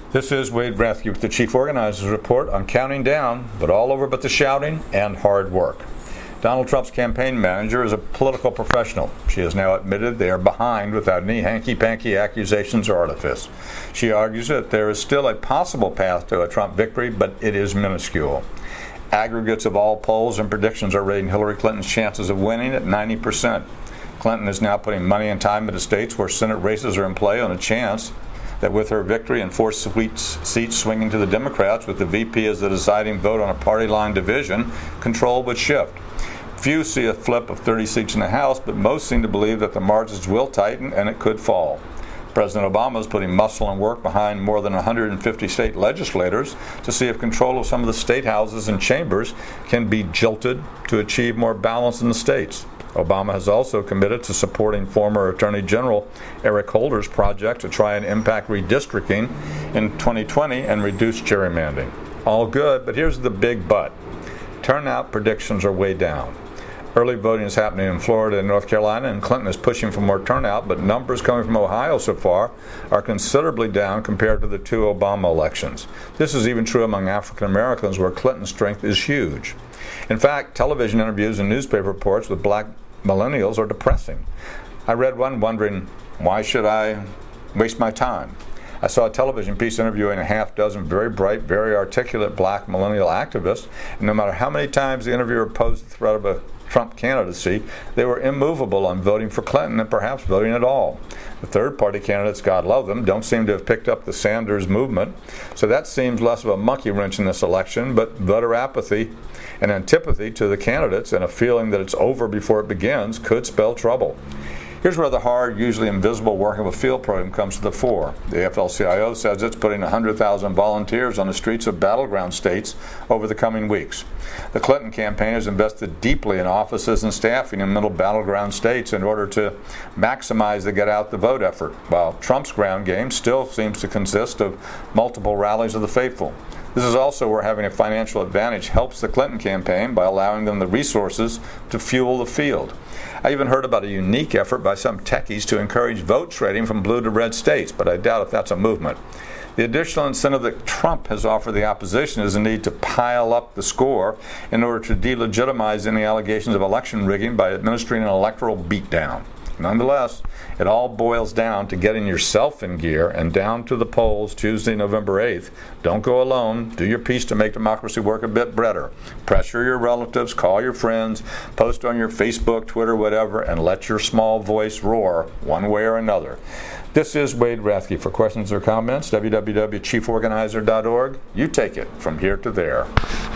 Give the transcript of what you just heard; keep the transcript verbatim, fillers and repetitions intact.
This is Wade Rathke with the Chief Organizers Report. I'm counting down, but all over but the shouting and hard work. Donald Trump's campaign manager is a political professional. She has now admitted they are behind without any hanky-panky accusations or artifice. She argues that there is still a possible path to a Trump victory, but it is minuscule. Aggregates of all polls and predictions are rating Hillary Clinton's chances of winning at ninety percent. Clinton is now putting money and time into states where Senate races are in play on a chance that with her victory and four seats swinging to the Democrats, with the V P as the deciding vote on a party line division, control would shift. Few see a flip of thirty seats in the House, but most seem to believe that the margins will tighten and it could fall. President Obama is putting muscle and work behind more than one hundred fifty state legislators to see if control of some of the state houses and chambers can be jilted to achieve more balance in the states. Obama has also committed to supporting former Attorney General Eric Holder's project to try and impact redistricting in twenty twenty and reduce gerrymandering. All good, but here's the big but. Turnout predictions are way down. Early voting is happening in Florida and North Carolina, and Clinton is pushing for more turnout, but numbers coming from Ohio so far are considerably down compared to the two Obama elections. This is even true among African Americans, where Clinton's strength is huge. In fact, television interviews and newspaper reports with black millennials are depressing. I read one wondering, why should I waste my time? I saw a television piece interviewing a half dozen very bright, very articulate black millennial activists, and no matter how many times the interviewer posed the threat of a Trump candidacy, they were immovable on voting for Clinton and perhaps voting at all. The third-party candidates, God love them, don't seem to have picked up the Sanders movement, so that seems less of a monkey wrench in this election, but voter apathy and antipathy to the candidates and a feeling that it's over before it begins could spell trouble. Here's where the hard, usually invisible work of a field program comes to the fore. The A F L C I O says it's putting one hundred thousand volunteers on the streets of battleground states over the coming weeks. The Clinton campaign has invested deeply in offices and staffing in middle battleground states in order to maximize the get-out-the-vote effort, while Trump's ground game still seems to consist of multiple rallies of the faithful. This is also where having a financial advantage helps the Clinton campaign by allowing them the resources to fuel the field. I even heard about a unique effort by some techies to encourage vote trading from blue to red states, but I doubt if that's a movement. The additional incentive that Trump has offered the opposition is the need to pile up the score in order to delegitimize any allegations of election rigging by administering an electoral beatdown. Nonetheless, it all boils down to getting yourself in gear and down to the polls Tuesday, November eighth. Don't go alone. Do your piece to make democracy work a bit better. Pressure your relatives, call your friends, post on your Facebook, Twitter, whatever, and let your small voice roar one way or another. This is Wade Rathke. For questions or comments, w w w dot chief organizer dot org. You take it from here to there.